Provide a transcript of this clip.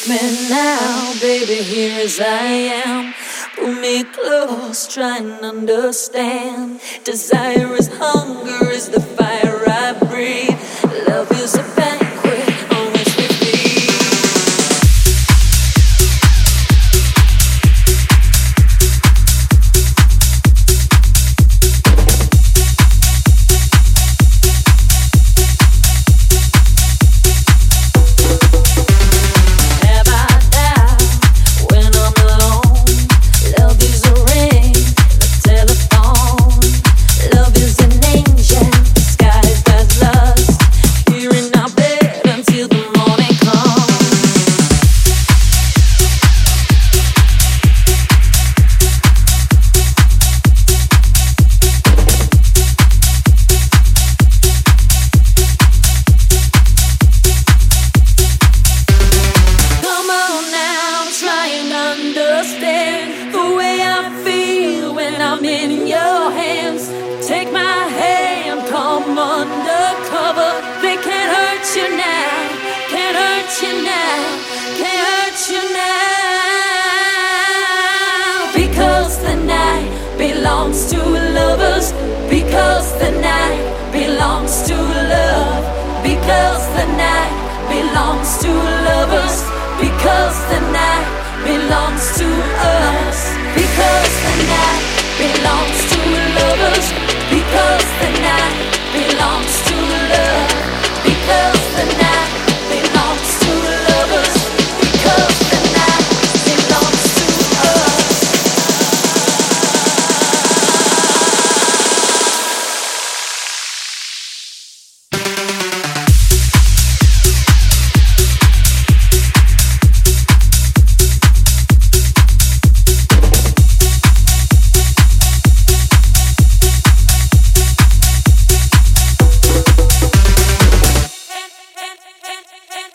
Take me now, baby, here as I am. Pull me close, try and understand. Desire is hunger, is the fire I breathe. Love is a banquet on which we feed. Because the night belongs to lovers. Because the